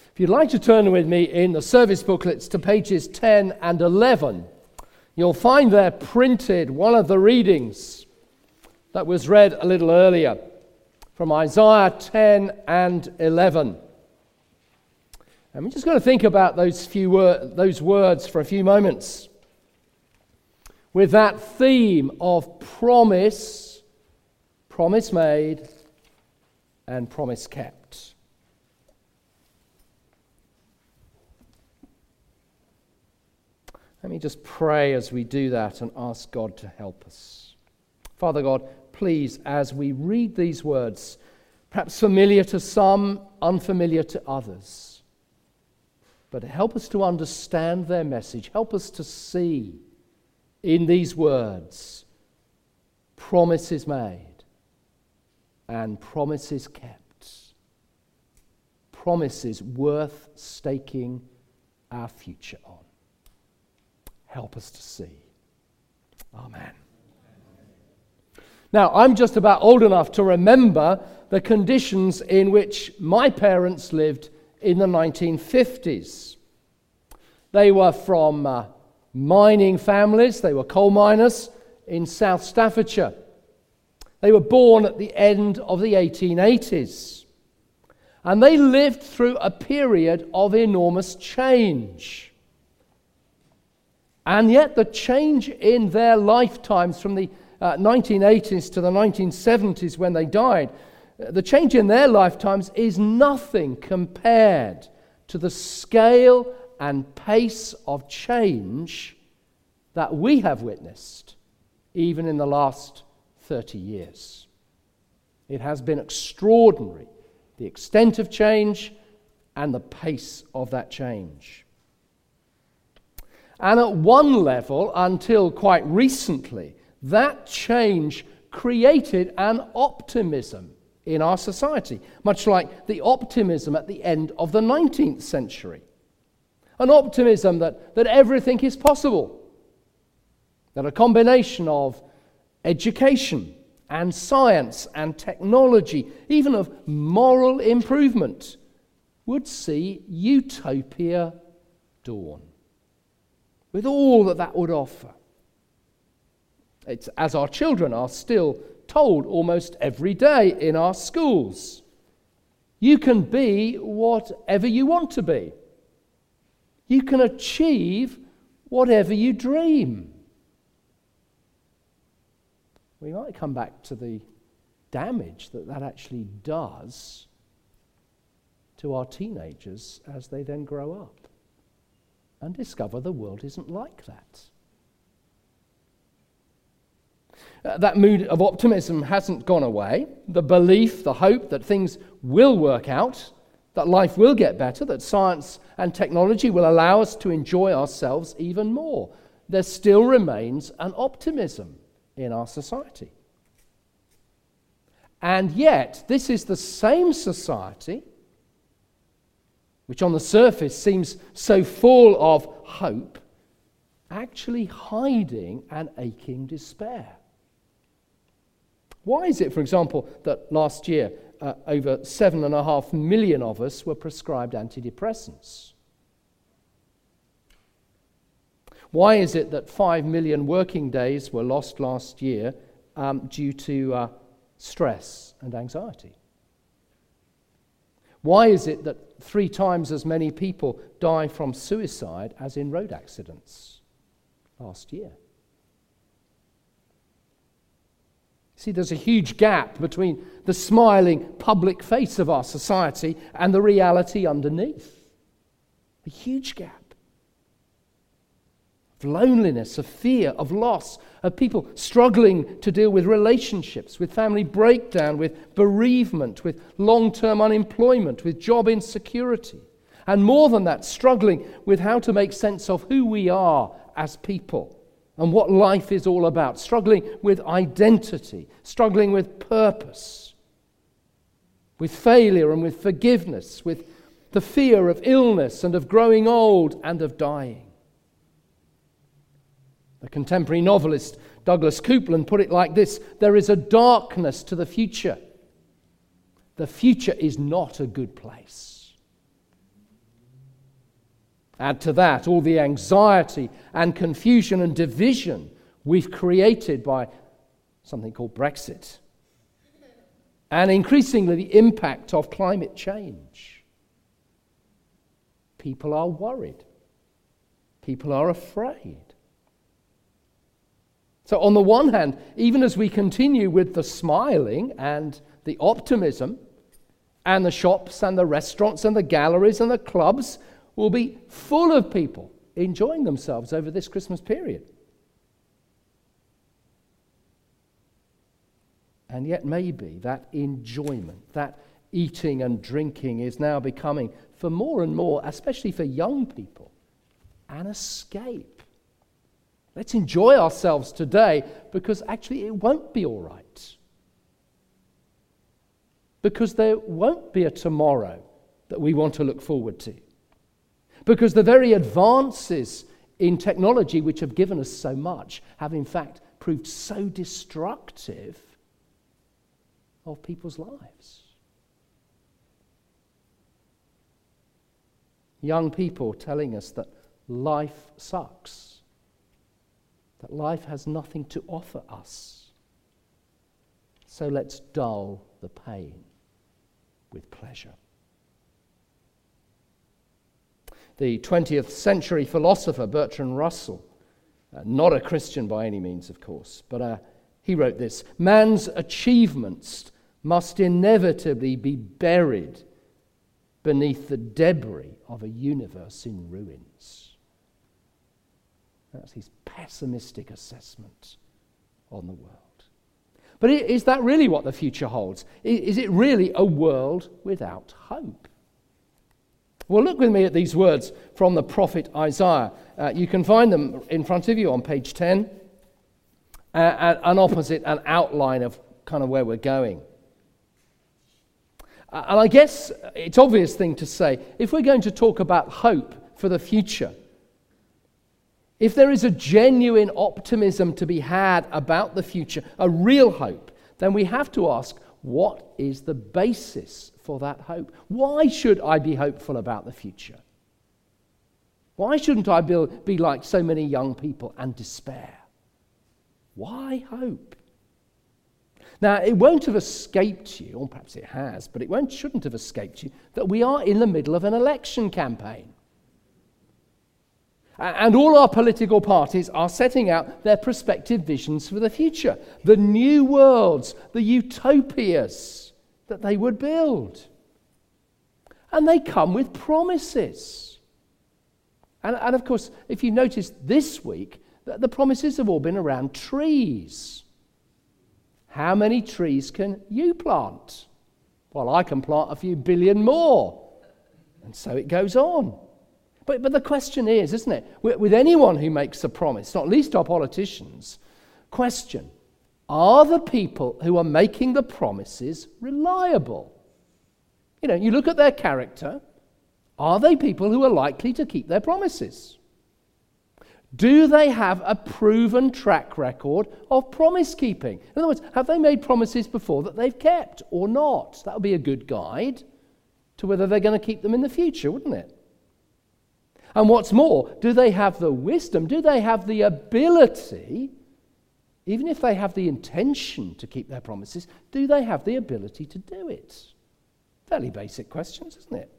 If you'd like to turn with me in the service booklets to pages 10 and 11, you'll find there printed one of the readings that was read a little earlier from Isaiah 10 and 11. And we're just going to think about those words for a few moments with that theme of promise, promise made, and promise kept. Let me just pray as we do that and ask God to help us. Father God, please, as we read these words, perhaps familiar to some, unfamiliar to others, but help us to understand their message. Help us to see in these words promises made and promises kept. Promises worth staking our future on. Help us to see. Amen. Now, I'm just about old enough to remember the conditions in which my parents lived in the 1950s. They were from mining families. They were coal miners in South Staffordshire. They were born at the end of the 1880s. And they lived through a period of enormous change. And yet the change in their lifetimes from the 1980s to the 1970s when they died, the change in their lifetimes is nothing compared to the scale and pace of change that we have witnessed even in the last 30 years. It has been extraordinary, the extent of change and the pace of that change. And at one level, until quite recently, that change created an optimism in our society, much like the optimism at the end of the 19th century. An optimism that everything is possible, that a combination of education and science and technology, even of moral improvement, would see utopia dawn, with all that would offer. It's as our children are still told almost every day in our schools. You can be whatever you want to be. You can achieve whatever you dream. We might come back to the damage that actually does to our teenagers as they then grow up and discover the world isn't like that. That mood of optimism hasn't gone away. The belief, the hope that things will work out, that life will get better, that science and technology will allow us to enjoy ourselves even more. There still remains an optimism in our society. And yet, this is the same society which on the surface seems so full of hope, actually hiding an aching despair. Why is it, for example, that last year over 7.5 million of us were prescribed antidepressants? Why is it that 5 million working days were lost last year due to stress and anxiety? Why is it that 3 times as many people die from suicide as in road accidents last year? See, there's a huge gap between the smiling public face of our society and the reality underneath. A huge gap. Of loneliness, of fear, of loss, of people struggling to deal with relationships, with family breakdown, with bereavement, with long-term unemployment, with job insecurity. And more than that, struggling with how to make sense of who we are as people and what life is all about, struggling with identity, struggling with purpose, with failure and with forgiveness, with the fear of illness and of growing old and of dying. The contemporary novelist Douglas Coupland put it like this: there is a darkness to the future. The future is not a good place. Add to that all the anxiety and confusion and division we've created by something called Brexit, and increasingly the impact of climate change. People are worried. People are afraid. So on the one hand, even as we continue with the smiling and the optimism, and the shops and the restaurants and the galleries and the clubs will be full of people enjoying themselves over this Christmas period. And yet maybe that enjoyment, that eating and drinking is now becoming, for more and more, especially for young people, an escape. Let's enjoy ourselves today because actually it won't be all right. Because there won't be a tomorrow that we want to look forward to. Because the very advances in technology which have given us so much have in fact proved so destructive of people's lives. Young people telling us that life sucks, that life has nothing to offer us. So let's dull the pain with pleasure. The 20th century philosopher Bertrand Russell, not a Christian by any means, of course, but he wrote this: man's achievements must inevitably be buried beneath the debris of a universe in ruins. That's his pessimistic assessment on the world. But is that really what the future holds? Is it really a world without hope? Well, look with me at these words from the prophet Isaiah. You can find them in front of you on page 10, and opposite an outline of kind of where we're going. And I guess it's an obvious thing to say, if we're going to talk about hope for the future, if there is a genuine optimism to be had about the future, a real hope, then we have to ask, what is the basis for that hope? Why should I be hopeful about the future? Why shouldn't I be like so many young people and despair? Why hope? Now, it won't have escaped you, or perhaps it has, but it shouldn't have escaped you, that we are in the middle of an election campaign. And all our political parties are setting out their prospective visions for the future, the new worlds, the utopias that they would build. And they come with promises. And of course, if you notice this week, the promises have all been around trees. How many trees can you plant? Well, I can plant a few billion more. And so it goes on. But the question is, isn't it, with anyone who makes a promise, not least our politicians, question, are the people who are making the promises reliable? You know, you look at their character, are they people who are likely to keep their promises? Do they have a proven track record of promise keeping? In other words, have they made promises before that they've kept or not? That would be a good guide to whether they're going to keep them in the future, wouldn't it? And what's more, do they have the wisdom, do they have the ability, even if they have the intention to keep their promises, do they have the ability to do it? Fairly basic questions, isn't it?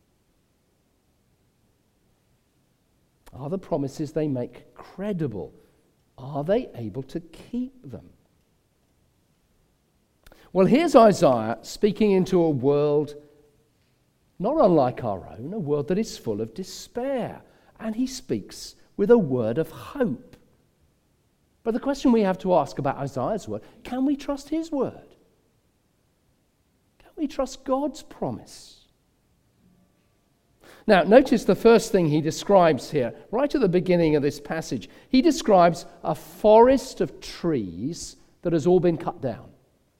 Are the promises they make credible? Are they able to keep them? Well, here's Isaiah speaking into a world not unlike our own, a world that is full of despair. And he speaks with a word of hope. But the question we have to ask about Isaiah's word, can we trust his word? Can we trust God's promise? Now, notice the first thing he describes here, right at the beginning of this passage. He describes a forest of trees that has all been cut down.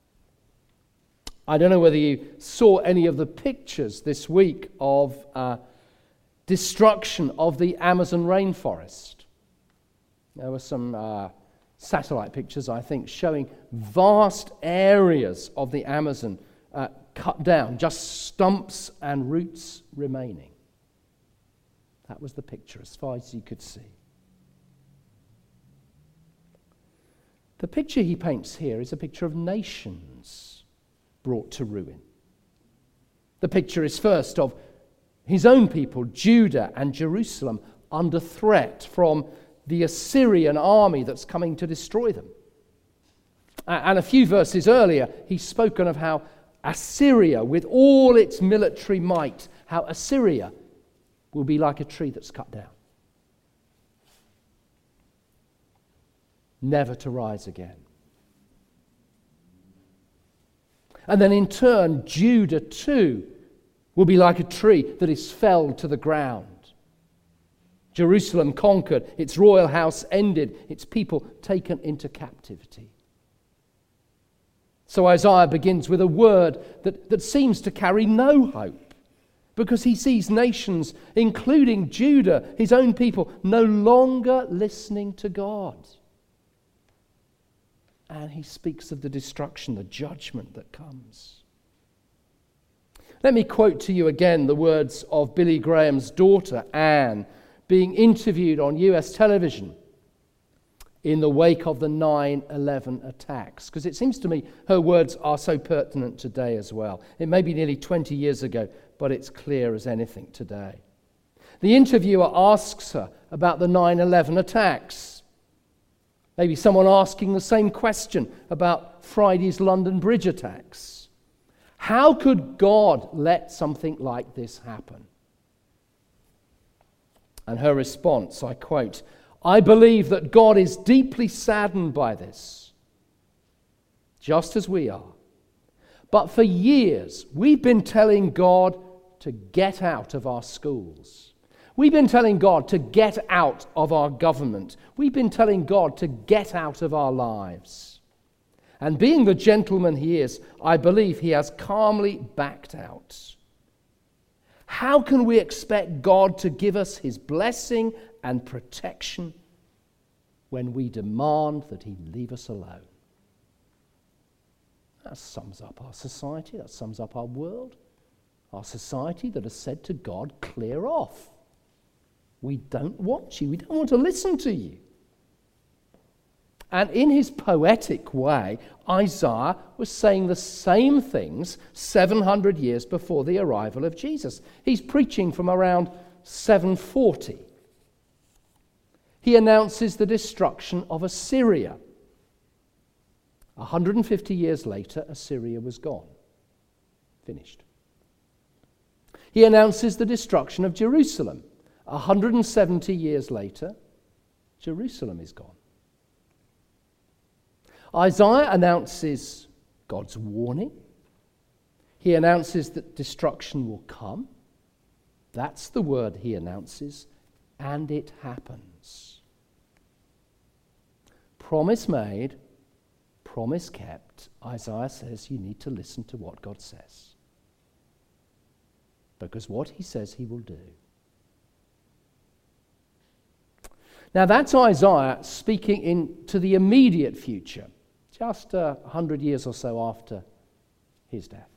I don't know whether you saw any of the pictures this week of destruction of the Amazon rainforest. There were some satellite pictures, I think, showing vast areas of the Amazon cut down, just stumps and roots remaining. That was the picture as far as you could see. The picture he paints here is a picture of nations brought to ruin. The picture is first of his own people, Judah and Jerusalem, under threat from the Assyrian army that's coming to destroy them. And a few verses earlier, he's spoken of how Assyria, with all its military might, how Assyria will be like a tree that's cut down, never to rise again. And then in turn, Judah too will be like a tree that is felled to the ground. Jerusalem conquered, its royal house ended, its people taken into captivity. So Isaiah begins with a word that seems to carry no hope, because he sees nations, including Judah, his own people, no longer listening to God. And he speaks of the destruction, the judgment that comes. Let me quote to you again the words of Billy Graham's daughter, Anne, being interviewed on US television in the wake of the 9/11 attacks, because it seems to me her words are so pertinent today as well. It may be nearly 20 years ago, but it's clear as anything today. The interviewer asks her about the 9/11 attacks. Maybe someone asking the same question about Friday's London Bridge attacks. How could God let something like this happen? And her response, I quote, "I believe that God is deeply saddened by this, just as we are. But for years, we've been telling God to get out of our schools. We've been telling God to get out of our government. We've been telling God to get out of our lives. And being the gentleman he is, I believe he has calmly backed out. How can we expect God to give us his blessing and protection when we demand that he leave us alone?" That sums up our society. That sums up our world. Our society that has said to God, "Clear off. We don't want you. We don't want to listen to you." And in his poetic way, Isaiah was saying the same things 700 years before the arrival of Jesus. He's preaching from around 740. He announces the destruction of Assyria. 150 years later, Assyria was gone. Finished. He announces the destruction of Jerusalem. 170 years later, Jerusalem is gone. Isaiah announces God's warning. He announces that destruction will come. That's the word he announces, and it happens. Promise made, promise kept. Isaiah says you need to listen to what God says, because what he says he will do. Now that's Isaiah speaking into the immediate future, just 100 years or so after his death.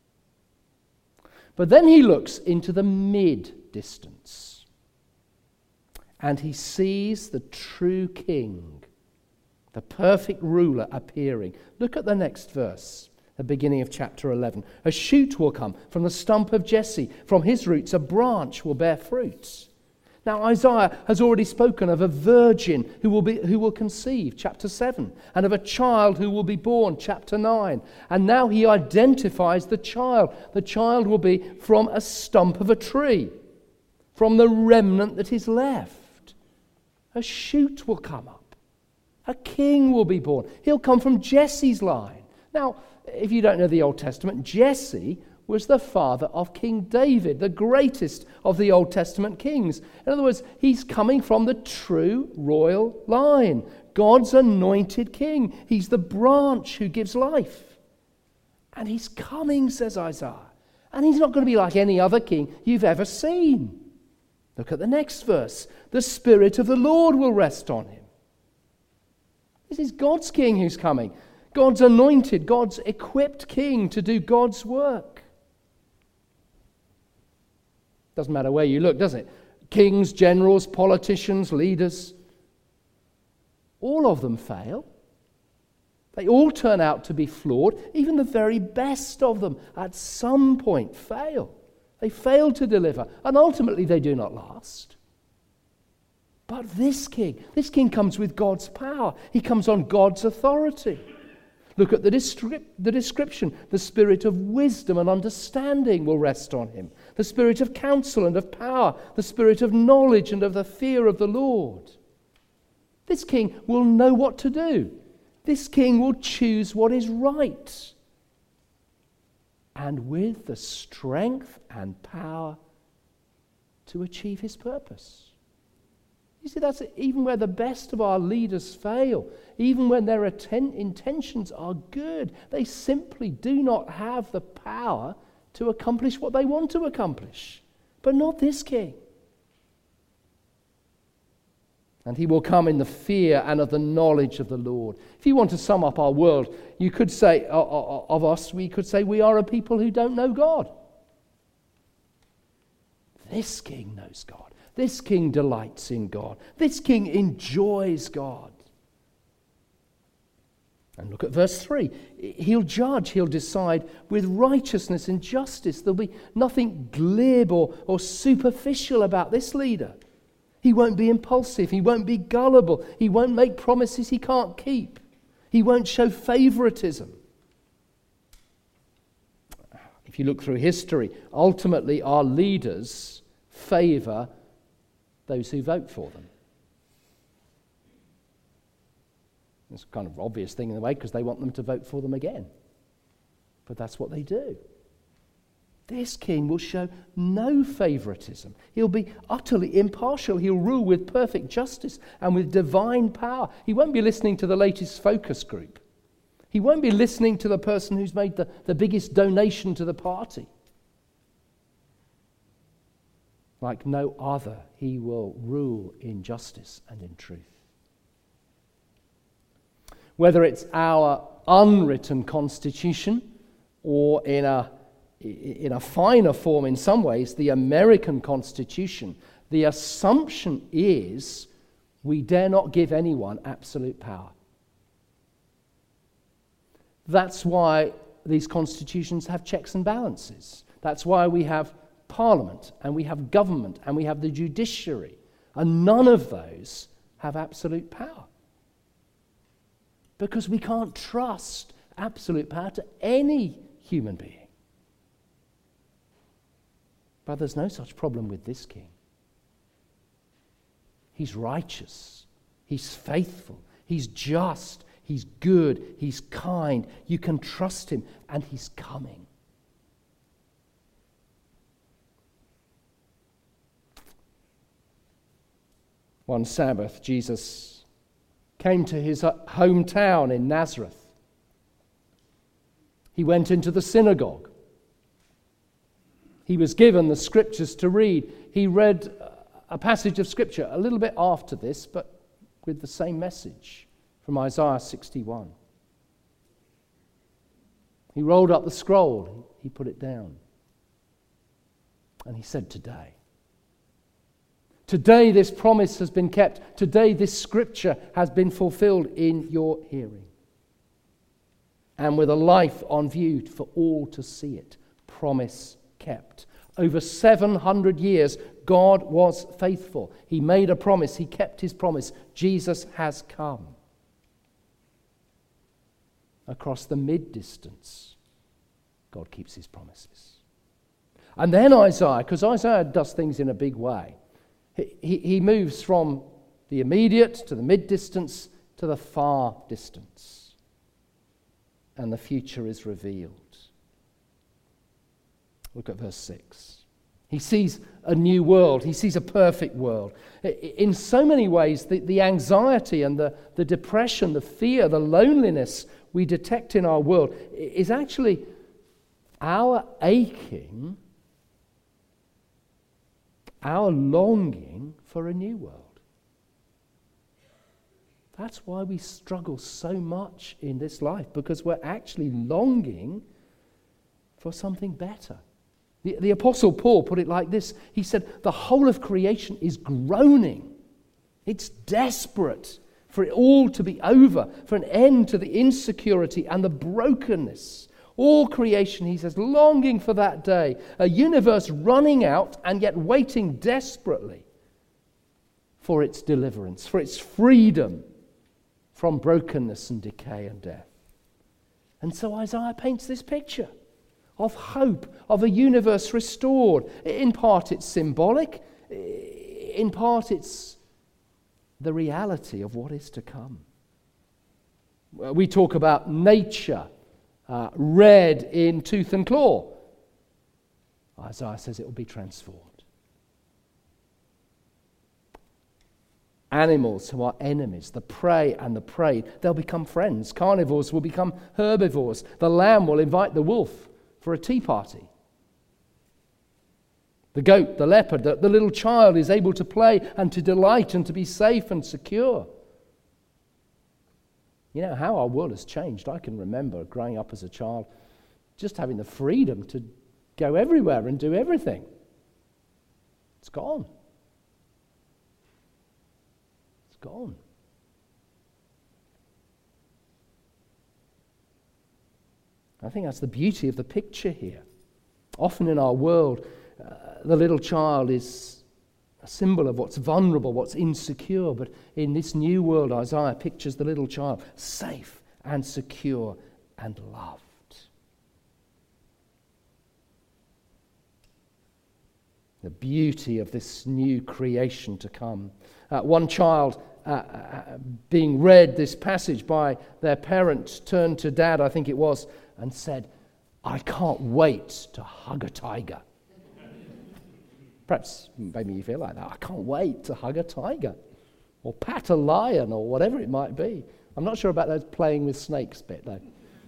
But then he looks into the mid-distance, and he sees the true king, the perfect ruler appearing. Look at the next verse, the beginning of chapter 11. "A shoot will come from the stump of Jesse. From his roots a branch will bear fruit." Now Isaiah has already spoken of a virgin who will conceive, chapter 7, and of a child who will be born, chapter 9. And now he identifies the child. The child will be from a stump of a tree, from the remnant that is left. A shoot will come up. A king will be born. He'll come from Jesse's line. Now, if you don't know the Old Testament, Jesse was the father of King David, the greatest of the Old Testament kings. In other words, he's coming from the true royal line, God's anointed king. He's the branch who gives life. And he's coming, says Isaiah. And he's not going to be like any other king you've ever seen. Look at the next verse. "The Spirit of the Lord will rest on him." This is God's king who's coming. God's anointed, God's equipped king to do God's work. Doesn't matter where you look, does it? Kings, generals, politicians, leaders, all of them fail. They all turn out to be flawed. Even the very best of them at some point fail. They fail to deliver, and ultimately they do not last. But this king comes with God's power. He comes on God's authority. Look at the description. The spirit of wisdom and understanding will rest on him. The spirit of counsel and of power. The spirit of knowledge and of the fear of the Lord. This king will know what to do. This king will choose what is right. And with the strength and power to achieve his purpose. You see, that's even where the best of our leaders fail, even when their intentions are good, they simply do not have the power to accomplish what they want to accomplish. But not this king. And he will come in the fear and of the knowledge of the Lord. If you want to sum up our world, you could say of us, we could say we are a people who don't know God. This king knows God. This king delights in God. This king enjoys God. And look at verse 3. He'll judge, he'll decide with righteousness and justice. There'll be nothing glib or superficial about this leader. He won't be impulsive. He won't be gullible. He won't make promises he can't keep. He won't show favoritism. If you look through history, ultimately our leaders favor those who vote for them. It's kind of obvious thing in a way because they want them to vote for them again. But that's what they do. This king will show no favoritism. He'll be utterly impartial. He'll rule with perfect justice and with divine power. He won't be listening to the latest focus group. He won't be listening to the person who's made the biggest donation to the party. Like no other, he will rule in justice and in truth. Whether it's our unwritten constitution or in a finer form in some ways, the American Constitution, the assumption is we dare not give anyone absolute power. That's why these constitutions have checks and balances. That's why we have Parliament, and we have government, and we have the judiciary, and none of those have absolute power. Because we can't trust absolute power to any human being. But there's no such problem with this king. He's righteous, he's faithful, he's just, he's good, he's kind. You can trust him, and he's coming. One Sabbath, Jesus came to his hometown in Nazareth. He went into the synagogue. He was given the scriptures to read. He read a passage of scripture a little bit after this, but with the same message from Isaiah 61. He rolled up the scroll. He put it down. And he said, Today this promise has been kept. Today this scripture has been fulfilled in your hearing. And with a life on view for all to see it. Promise kept. Over 700 years, God was faithful. He made a promise. He kept his promise. Jesus has come. Across the mid-distance, God keeps his promises. And then Isaiah, because Isaiah does things in a big way. He moves from the immediate to the mid-distance to the far distance. And the future is revealed. Look at verse 6. He sees a new world. He sees a perfect world. In so many ways, the anxiety and the depression, the fear, the loneliness we detect in our world is actually our aching, our longing for a new world. That's why we struggle so much in this life, because we're actually longing for something better. The Apostle Paul put it like this. He said, the whole of creation is groaning. It's desperate for it all to be over, for an end to the insecurity and the brokenness. All creation, he says, longing for that day. A universe running out and yet waiting desperately for its deliverance, for its freedom from brokenness and decay and death. And so Isaiah paints this picture of hope, of a universe restored. In part it's symbolic, in part it's the reality of what is to come. We talk about nature red in tooth and claw. Isaiah says it will be transformed. Animals who are enemies, the prey and the preyed, they'll become friends. Carnivores will become herbivores. The lamb will invite the wolf for a tea party. The goat, the leopard, the little child is able to play and to delight and to be safe and secure. You know how our world has changed. I can remember growing up as a child, just having the freedom to go everywhere and do everything. It's gone. It's gone. I think that's the beauty of the picture here. Often in our world, the little child is a symbol of what's vulnerable, what's insecure. But in this new world, Isaiah pictures the little child safe and secure and loved. The beauty of this new creation to come. One child being read this passage by their parents turned to Dad, I think it was, and said, "I can't wait to hug a tiger." Perhaps maybe you feel like that. I can't wait to hug a tiger or pat a lion or whatever it might be. I'm not sure about that playing with snakes bit though.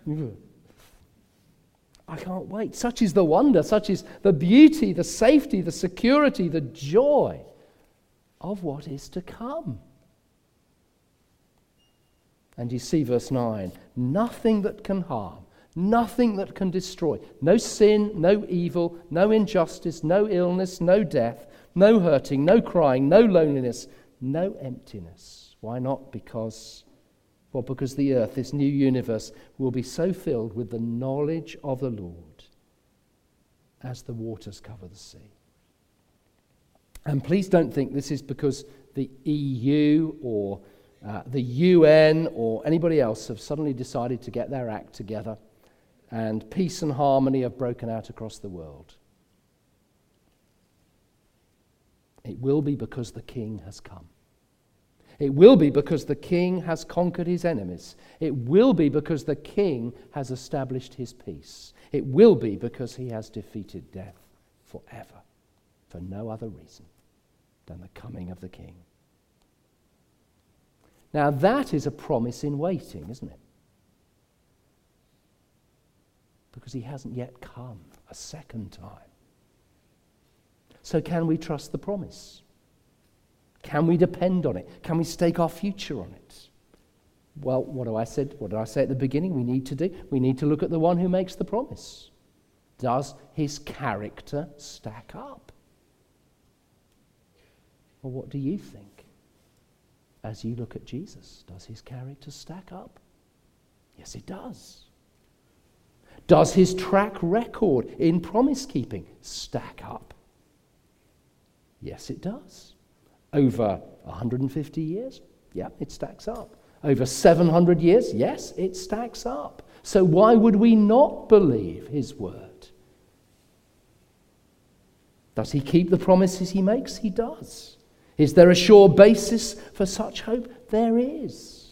I can't wait. Such is the wonder, such is the beauty, the safety, the security, the joy of what is to come. And you see verse 9, nothing that can harm, nothing that can destroy, no sin, no evil, no injustice, no illness, no death, no hurting, no crying, no loneliness, no emptiness. Why not? Because the earth, this new universe, will be so filled with the knowledge of the Lord as the waters cover the sea. And please don't think this is because the EU or the UN or anybody else have suddenly decided to get their act together and peace and harmony have broken out across the world. It will be because the King has come. It will be because the King has conquered his enemies. It will be because the King has established his peace. It will be because he has defeated death forever, for no other reason than the coming of the King. Now that is a promise in waiting, isn't it? Because he hasn't yet come a second time. So can we trust the promise? Can we depend on it? Can we stake our future on it? Well, what did I say at the beginning we need to do? We need to look at the one who makes the promise. Does his character stack up? Well, what do you think? As you look at Jesus, does his character stack up? Yes, it does. Does his track record in promise keeping stack up? Yes, it does. Over 150 years? Yeah, it stacks up. Over 700 years? Yes, it stacks up. So why would we not believe his word? Does he keep the promises he makes? He does. Is there a sure basis for such hope? There is.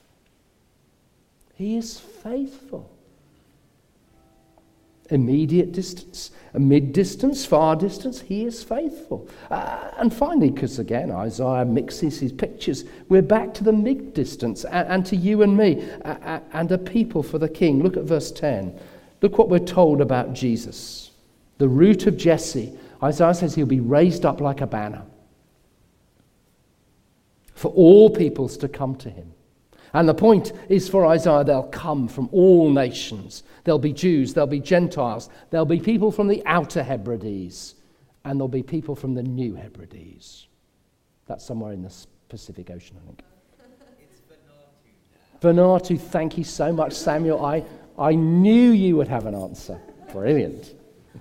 He is faithful. Immediate distance, mid-distance, far distance, he is faithful. And finally, because again, Isaiah mixes his pictures, we're back to the mid-distance and to you and me and a people for the King. Look at verse 10. Look what we're told about Jesus. The root of Jesse. Isaiah says he'll be raised up like a banner for all peoples to come to him. And the point is for Isaiah, they'll come from all nations. There'll be Jews, there'll be Gentiles, there'll be people from the outer Hebrides, and there'll be people from the New Hebrides. That's somewhere in the Pacific Ocean, I think. It's Vanuatu. Vanuatu, thank you so much, Samuel. I knew you would have an answer. Brilliant.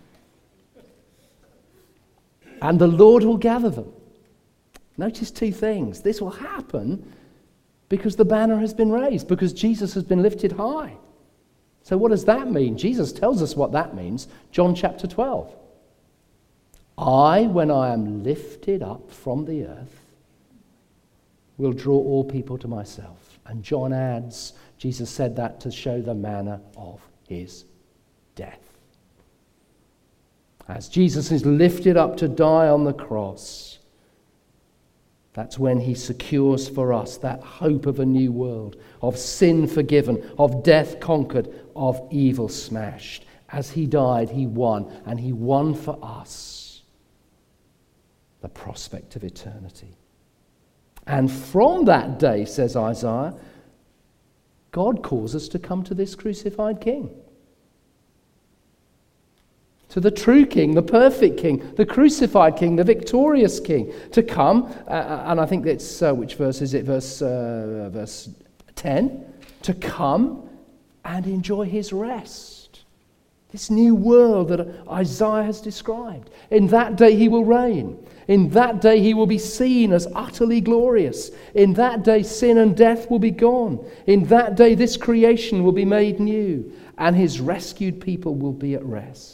And the Lord will gather them. Notice two things. This will happen because the banner has been raised, because Jesus has been lifted high. So what does that mean? Jesus tells us what that means. John chapter 12. When I am lifted up from the earth, will draw all people to myself. And John adds, Jesus said that to show the manner of his death. As Jesus is lifted up to die on the cross, that's when he secures for us that hope of a new world, of sin forgiven, of death conquered, of evil smashed. As he died, he won, and he won for us the prospect of eternity. And from that day, says Isaiah, God calls us to come to this crucified King. To the true King, the perfect King, the crucified King, the victorious King, to come, and I think it's, which verse is it? Verse 10, to come and enjoy his rest. This new world that Isaiah has described. In that day he will reign. In that day he will be seen as utterly glorious. In that day sin and death will be gone. In that day this creation will be made new, and his rescued people will be at rest.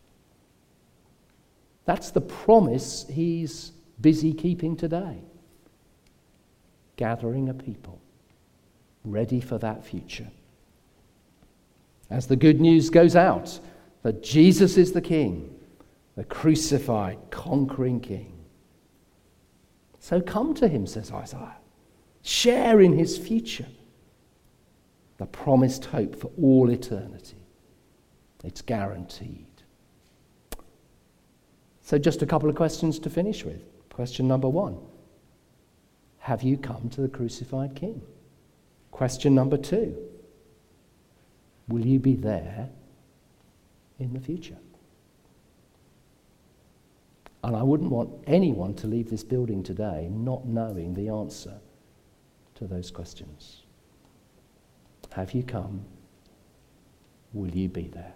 That's the promise he's busy keeping today. Gathering a people ready for that future. As the good news goes out that Jesus is the King, the crucified, conquering King. So come to him, says Isaiah. Share in his future. The promised hope for all eternity. It's guaranteed. So just a couple of questions to finish with. Question number 1. Have you come to the crucified King? Question number 2. Will you be there in the future? And I wouldn't want anyone to leave this building today not knowing the answer to those questions. Have you come? Will you be there?